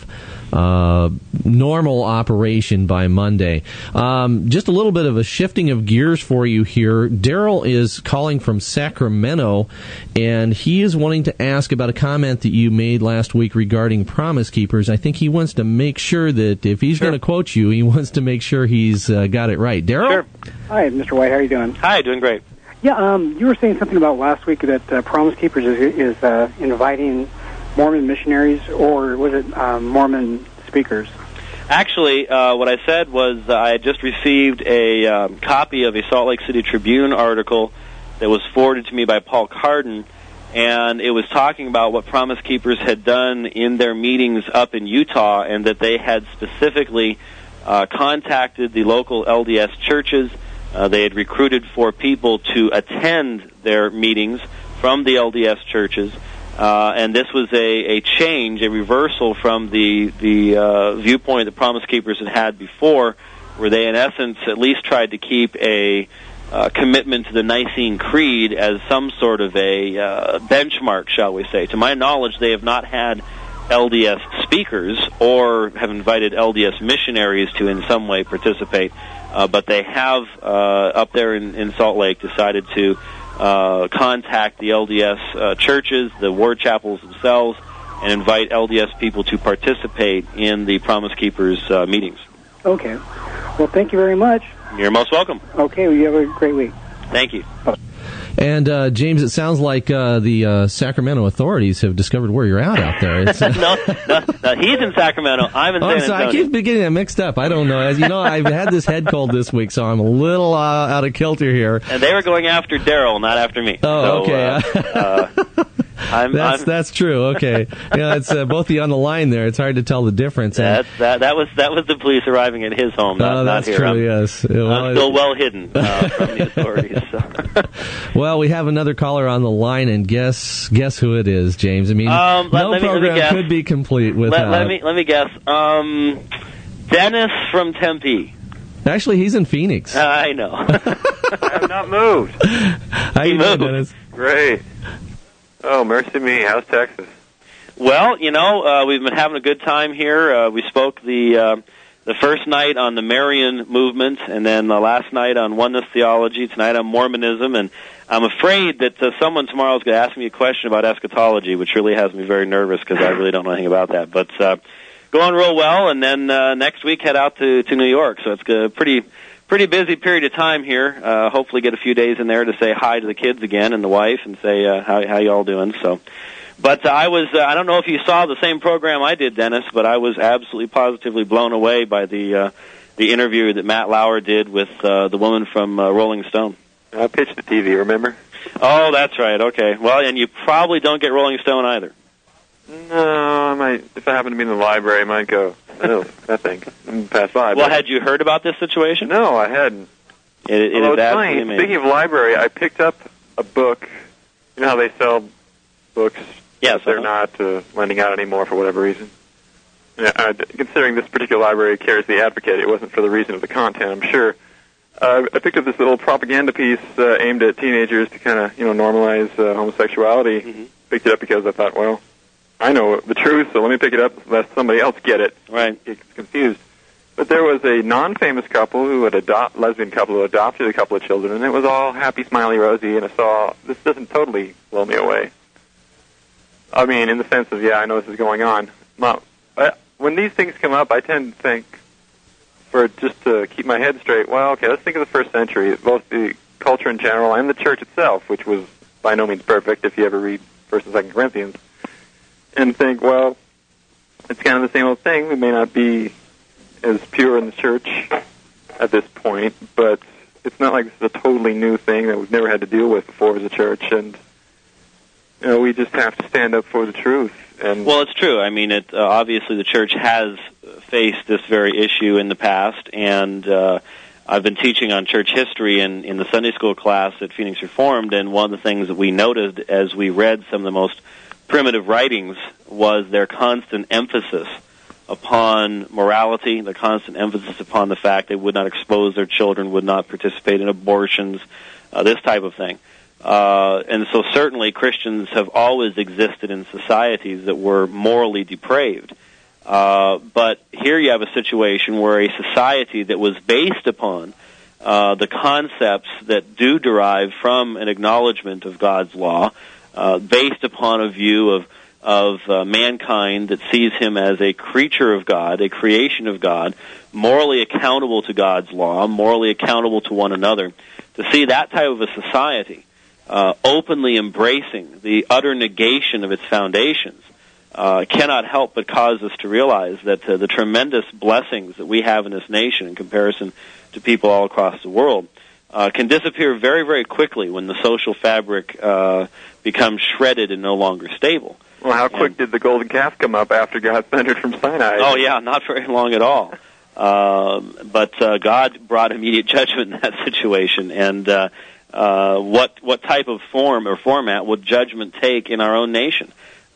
Speaker 2: uh, normal operation by Monday. Um, just a little bit of a shifting of gears for you here. Daryl is calling from Sacramento, and he is wanting to ask about a comment that you made last week regarding Promise Keepers. I think he wants to make sure that if he's
Speaker 3: Sure.
Speaker 2: going to quote you, he wants to make sure he's uh, got it right. Daryl?
Speaker 3: Sure.
Speaker 5: Hi, Mister White. How are you doing?
Speaker 3: Hi, doing great.
Speaker 5: Yeah, um, you were saying something about last week that uh, Promise Keepers is, is uh, inviting Mormon missionaries, or was it um, Mormon speakers?
Speaker 3: Actually, uh, what I said was uh, I had just received a um, copy of a Salt Lake City Tribune article that was forwarded to me by Paul Carden, and it was talking about what Promise Keepers had done in their meetings up in Utah, and that they had specifically uh, contacted the local L D S churches. Uh, they had recruited for people to attend their meetings from the L D S churches, uh, and this was a, a change, a reversal from the, the uh, viewpoint that Promise Keepers had had before, where they, in essence, at least tried to keep a Uh, commitment to the Nicene Creed as some sort of a uh, benchmark, shall we say. To my knowledge, they have not had L D S speakers or have invited L D S missionaries to in some way participate, uh, but they have, uh, up there in, in Salt Lake, decided to uh, contact the L D S uh, churches, the ward chapels themselves, and invite L D S people to participate in the Promise Keepers uh, meetings.
Speaker 5: Okay. Well, thank you very much.
Speaker 3: You're most welcome.
Speaker 5: Okay, well, you have a great week.
Speaker 3: Thank you.
Speaker 2: And, uh, James, it sounds like uh, the uh, Sacramento authorities have discovered where you're at out there. It's, uh...
Speaker 3: no, no, no, he's in Sacramento. I'm in
Speaker 2: oh,
Speaker 3: San
Speaker 2: I'm sorry,
Speaker 3: Antonio.
Speaker 2: I keep getting that mixed up. I don't know. As you know, I've had this head cold this week, so I'm a little uh, out of kilter here.
Speaker 3: And they were going after Daryl, not after me.
Speaker 2: Oh,
Speaker 3: so,
Speaker 2: okay.
Speaker 3: Uh, uh, I'm,
Speaker 2: that's
Speaker 3: I'm,
Speaker 2: that's true. Okay, yeah, it's uh, both the on the line there. It's hard to tell the difference. And,
Speaker 3: that's, that that was that was the police arriving at his home, not,
Speaker 2: oh, that's
Speaker 3: not here.
Speaker 2: true.
Speaker 3: I'm,
Speaker 2: yes, well,
Speaker 3: I'm still well hidden uh, from the authorities. So.
Speaker 2: Well, we have another caller on the line, and guess guess who it is, James. I mean,
Speaker 3: um, let,
Speaker 2: no
Speaker 3: let me,
Speaker 2: program
Speaker 3: let me
Speaker 2: could be complete without.
Speaker 3: Let, let me let me guess. Um, Dennis from Tempe.
Speaker 2: Actually, he's in Phoenix.
Speaker 3: Uh, I know.
Speaker 6: I have not moved.
Speaker 2: How
Speaker 3: he
Speaker 2: you doing,
Speaker 3: moved.
Speaker 2: Dennis?
Speaker 6: Great. Oh, mercy me. How's Texas?
Speaker 3: Well, you know, uh, we've been having a good time here. Uh, we spoke the uh, the first night on the Marian movement, and then the last night on oneness theology, tonight on Mormonism, and I'm afraid that uh, someone tomorrow is going to ask me a question about eschatology, which really has me very nervous because I really don't know anything about that. But uh, going real well, and then uh, next week head out to, to New York, so it's a pretty pretty busy period of time here. Uh, hopefully get a few days in there to say hi to the kids again and the wife and say uh, how how you all doing. So But uh, I was, uh, I don't know if you saw the same program I did, Dennis, but I was absolutely positively blown away by the uh, the interview that Matt Lauer did with uh, the woman from uh, Rolling Stone.
Speaker 6: I pitched the T V, remember?
Speaker 3: Oh, that's right. Okay. Well, and you probably don't get Rolling Stone either.
Speaker 6: No, I might. If I happen to be in the library, I might go, oh, that thing, and pass by.
Speaker 3: Well,
Speaker 6: but
Speaker 3: had you heard about this situation?
Speaker 6: No, I hadn't.
Speaker 3: It, it
Speaker 6: Although
Speaker 3: is
Speaker 6: it's
Speaker 3: absolutely
Speaker 6: funny,
Speaker 3: amazing.
Speaker 6: speaking of library, I picked up a book. You know how they sell books?
Speaker 3: Yes,
Speaker 6: They're
Speaker 3: uh-huh.
Speaker 6: not uh, lending out anymore for whatever reason. Yeah, uh, considering this particular library carries the Advocate, it wasn't for the reason of the content, I'm sure. Uh, I picked up this little propaganda piece uh, aimed at teenagers to kind of, you know, normalize uh, homosexuality.
Speaker 3: Mm-hmm.
Speaker 6: Picked it up because I thought, well, I know the truth, so let me pick it up lest somebody else get it.
Speaker 3: Right.
Speaker 6: Get confused. But there was a non-famous couple who had adopt lesbian couple who adopted a couple of children, and it was all happy, smiley, rosy. And I saw this doesn't totally blow me away. I mean, in the sense of, yeah, I know this is going on. Now, I, when these things come up, I tend to think, for just to keep my head straight, well, okay, let's think of the first century, both the culture in general and the church itself, which was by no means perfect if you ever read First and Second Corinthians, and think, well, it's kind of the same old thing. We may not be as pure in the church at this point, but it's not like this is a totally new thing that we've never had to deal with before as a church, and you know, we just have to stand up for the truth. And
Speaker 3: well, it's true. I mean, it uh, obviously the church has faced this very issue in the past, and uh, I've been teaching on church history in, in the Sunday school class at Phoenix Reformed, and one of the things that we noticed as we read some of the most primitive writings was their constant emphasis upon morality, the constant emphasis upon the fact they would not expose their children, would not participate in abortions, uh, this type of thing. Uh, and so certainly Christians have always existed in societies that were morally depraved. Uh, but here you have a situation where a society that was based upon uh, the concepts that do derive from an acknowledgement of God's law, uh, based upon a view of of uh, mankind that sees him as a creature of God, a creation of God, morally accountable to God's law, morally accountable to one another. To see that type of a society uh, openly embracing the utter negation of its foundations uh, cannot help but cause us to realize that uh, the tremendous blessings that we have in this nation in comparison to people all across the world uh, can disappear very, very quickly when the social fabric uh, becomes shredded and no longer stable.
Speaker 6: Well, how quick
Speaker 3: and,
Speaker 6: did the golden calf come up after God thundered from Sinai?
Speaker 3: Oh, yeah, not very long at all. Um, but uh, God brought immediate judgment in that situation. And uh, uh, what what type of form or format would judgment take in our own nation?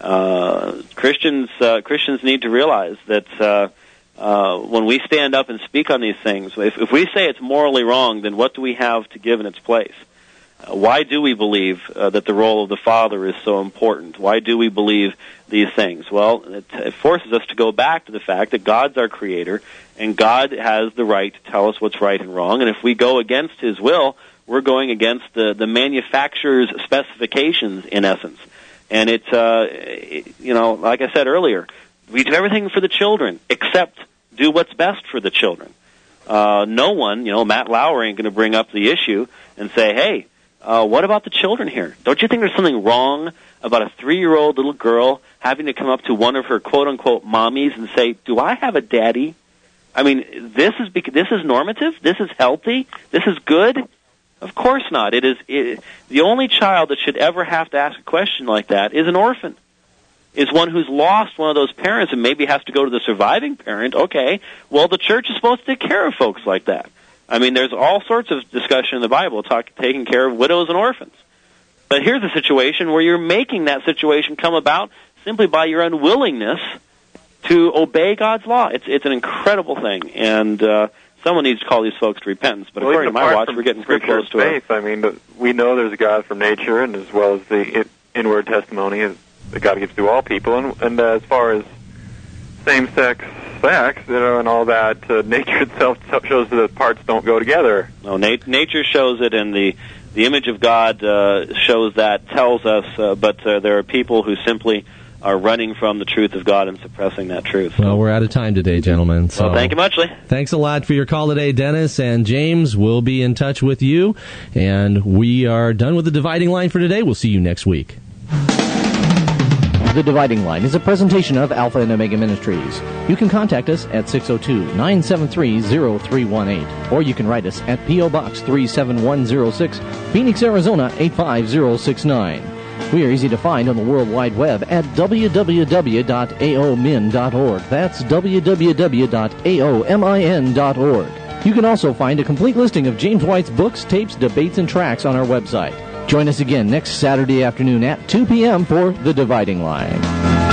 Speaker 3: Uh, Christians uh, Christians need to realize that uh, uh, when we stand up and speak on these things, if, if we say it's morally wrong, then what do we have to give in its place? Uh, why do we believe uh, that the role of the Father is so important? Why do we believe these things? Well, it, it forces us to go back to the fact that God's our Creator, and God has the right to tell us what's right and wrong. And if we go against His will, we're going against the, the manufacturer's specifications, in essence. And it's, uh, it, you know, like I said earlier, we do everything for the children except do what's best for the children. Uh, no one, you know, Matt Lauer ain't going to bring up the issue and say, hey, Uh, what about the children here? Don't you think there's something wrong about a three-year-old little girl having to come up to one of her quote-unquote mommies and say, do I have a daddy? I mean, this is bec- this is normative? This is healthy? This is good? Of course not. It is it, the only child that should ever have to ask a question like that is an orphan, is one who's lost one of those parents and maybe has to go to the surviving parent. Okay, well, the church is supposed to take care of folks like that. I mean, there's all sorts of discussion in the Bible talk, taking care of widows and orphans. But here's a situation where you're making that situation come about simply by your unwillingness to obey God's law. It's it's an incredible thing, and uh, someone needs to call these folks to repentance. But
Speaker 6: well,
Speaker 3: according to my watch, we're getting pretty close to
Speaker 6: faith,
Speaker 3: it.
Speaker 6: I mean, we know there's a God from nature, and as well as the inward testimony that God gives to all people. And, and uh, as far as same-sex sex, you know, and all that, uh, nature itself shows that the parts don't go together.
Speaker 3: No, nat- nature shows it, and the the image of God uh, shows that, tells us. Uh, but uh, there are people who simply are running from the truth of God and suppressing that truth.
Speaker 2: Well, we're out of time today, gentlemen. So
Speaker 3: well, thank you muchly.
Speaker 2: Thanks a lot for your call today, Dennis. And James, we'll be in touch with you. And we are done with the dividing line for today. We'll see you next week.
Speaker 1: The Dividing Line is a presentation of Alpha and Omega Ministries. You can contact us at six oh two, nine seven three, oh three one eight, or you can write us at P O. Box three seven one oh six, Phoenix, Arizona eight five zero six nine. We are easy to find on the World Wide Web at w w w dot a o min dot org. That's w w w dot a o min dot org. You can also find a complete listing of James White's books, tapes, debates, and tracks on our website. Join us again next Saturday afternoon at two p.m. for The Dividing Line.